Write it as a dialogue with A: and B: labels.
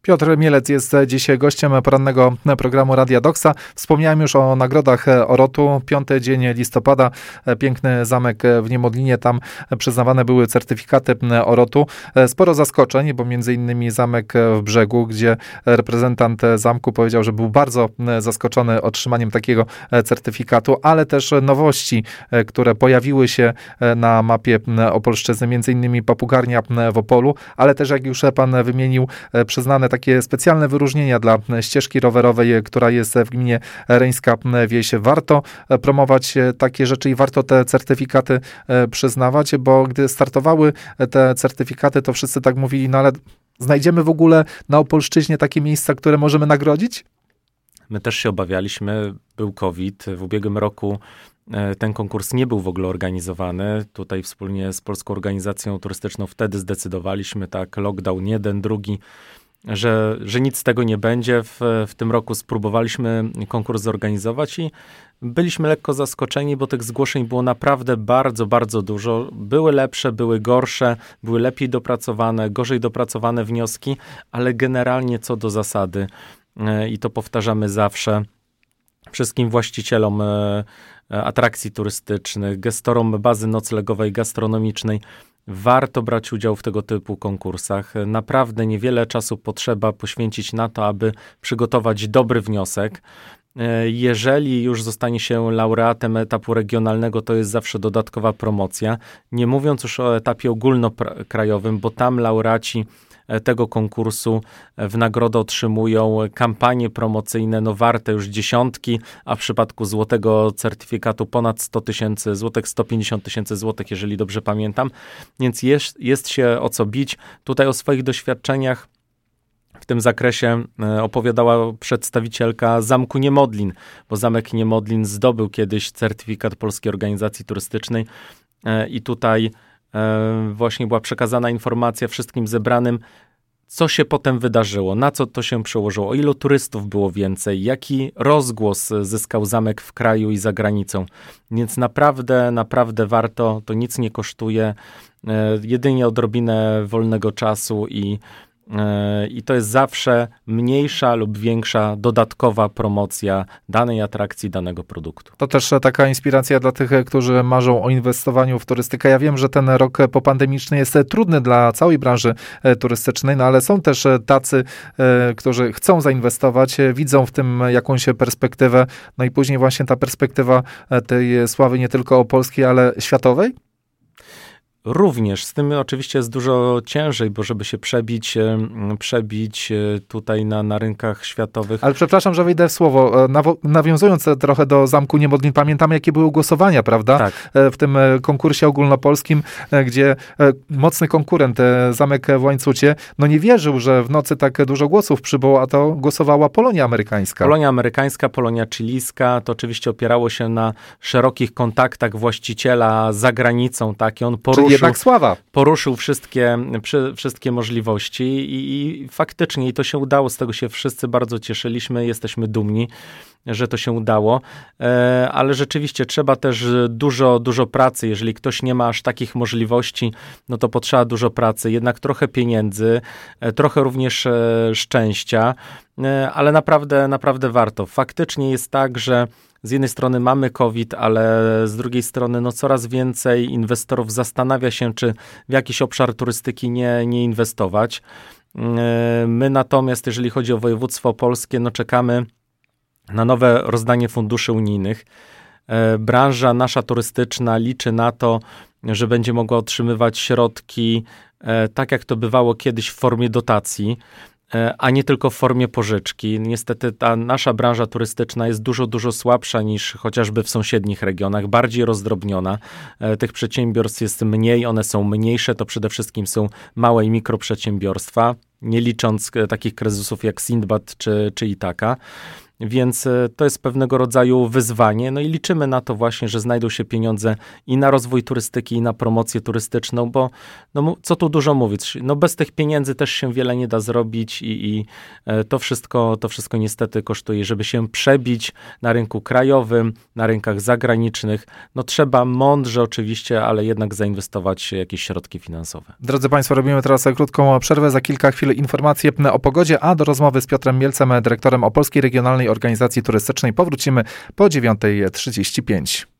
A: Piotr Mielec jest dzisiaj gościem porannego programu Radia Doxa. Wspomniałem już o nagrodach OROT-u. 5 dzień listopada, piękny zamek w Niemodlinie. Tam przyznawane były certyfikaty OROT-u. Sporo zaskoczeń, bo między innymi zamek w Brzegu, gdzie reprezentant zamku powiedział, że był bardzo zaskoczony otrzymaniem takiego certyfikatu, ale też nowości, które pojawiły się na mapie Opolszczyzny, między innymi papugarnia w Opolu, ale też, jak już pan wymienił, przyznane takie specjalne wyróżnienia dla ścieżki rowerowej, która jest w gminie Reńska Wieś. Warto promować takie rzeczy i warto te certyfikaty przyznawać, bo gdy startowały te certyfikaty, to wszyscy tak mówili, no ale znajdziemy w ogóle na Opolszczyźnie takie miejsca, które możemy nagrodzić?
B: My też się obawialiśmy, był COVID. W ubiegłym roku ten konkurs nie był w ogóle organizowany. Tutaj wspólnie z Polską Organizacją Turystyczną wtedy zdecydowaliśmy, tak, lockdown jeden, drugi, że nic z tego nie będzie. W tym roku spróbowaliśmy konkurs zorganizować i byliśmy lekko zaskoczeni, bo tych zgłoszeń było naprawdę bardzo, bardzo dużo. Były lepsze, były gorsze, były lepiej dopracowane, gorzej dopracowane wnioski, ale generalnie co do zasady, i to powtarzamy zawsze, wszystkim właścicielom atrakcji turystycznych, gestorom bazy noclegowej, gastronomicznej, warto brać udział w tego typu konkursach. Naprawdę niewiele czasu potrzeba poświęcić na to, aby przygotować dobry wniosek. Jeżeli już zostanie się laureatem etapu regionalnego, to jest zawsze dodatkowa promocja. Nie mówiąc już o etapie ogólnokrajowym, bo tam laureaci tego konkursu w nagrodę otrzymują kampanie promocyjne, no warte już dziesiątki, a w przypadku złotego certyfikatu ponad 100 000 złotych, 150 000 złotych, jeżeli dobrze pamiętam. Więc jest się o co bić. Tutaj o swoich doświadczeniach w tym zakresie opowiadała przedstawicielka Zamku Niemodlin, bo Zamek Niemodlin zdobył kiedyś certyfikat Polskiej Organizacji Turystycznej i tutaj właśnie była przekazana informacja wszystkim zebranym, co się potem wydarzyło, na co to się przełożyło, o ilu turystów było więcej, jaki rozgłos zyskał zamek w kraju i za granicą. Więc naprawdę, naprawdę warto, to nic nie kosztuje, jedynie odrobinę wolnego czasu i to jest zawsze mniejsza lub większa dodatkowa promocja danej atrakcji, danego produktu.
A: To też taka inspiracja dla tych, którzy marzą o inwestowaniu w turystykę. Ja wiem, że ten rok popandemiczny jest trudny dla całej branży turystycznej, no ale są też tacy, którzy chcą zainwestować, widzą w tym jakąś perspektywę, no i później właśnie ta perspektywa tej sławy nie tylko opolskiej, ale światowej?
B: Również, z tym oczywiście jest dużo ciężej, bo żeby się przebić tutaj na rynkach światowych.
A: Ale przepraszam, że wejdę w słowo. Nawiązując trochę do Zamku Niemodlin, pamiętamy, jakie były głosowania, prawda?
B: Tak.
A: W tym konkursie ogólnopolskim, gdzie mocny konkurent, Zamek w Łańcucie, no nie wierzył, że w nocy tak dużo głosów przybyło, a to głosowała Polonia amerykańska.
B: Polonia amerykańska, Polonia chilijska, to oczywiście opierało się na szerokich kontaktach właściciela za granicą, tak? I on
A: jednak sława.
B: Poruszył wszystkie możliwości i faktycznie to się udało, z tego się wszyscy bardzo cieszyliśmy, jesteśmy dumni, że to się udało, ale rzeczywiście trzeba też dużo pracy, jeżeli ktoś nie ma aż takich możliwości, no to potrzeba dużo pracy, jednak trochę pieniędzy, trochę również szczęścia, ale naprawdę warto. Faktycznie jest tak, że z jednej strony mamy COVID, ale z drugiej strony no coraz więcej inwestorów zastanawia się, czy w jakiś obszar turystyki nie inwestować. My natomiast, jeżeli chodzi o województwo opolskie, no czekamy na nowe rozdanie funduszy unijnych. Branża nasza turystyczna liczy na to, że będzie mogła otrzymywać środki, tak jak to bywało kiedyś w formie dotacji, a nie tylko w formie pożyczki. Niestety ta nasza branża turystyczna jest dużo słabsza niż chociażby w sąsiednich regionach, bardziej rozdrobniona. Tych przedsiębiorstw jest mniej, one są mniejsze, to przede wszystkim są małe i mikroprzedsiębiorstwa, nie licząc takich kryzysów jak Sindbad czy Itaka. więc to jest pewnego rodzaju wyzwanie. No i liczymy na to właśnie, że znajdą się pieniądze i na rozwój turystyki, i na promocję turystyczną, bo no, co tu dużo mówić, no bez tych pieniędzy też się wiele nie da zrobić i to wszystko niestety kosztuje. Żeby się przebić na rynku krajowym, na rynkach zagranicznych, no trzeba mądrze oczywiście, ale jednak zainwestować jakieś środki finansowe.
A: Drodzy Państwo, robimy teraz krótką przerwę. Za kilka chwil informacje o pogodzie, a do rozmowy z Piotrem Mielcem, dyrektorem Opolskiej Regionalnej Organizacji Turystycznej, powrócimy po 9:35.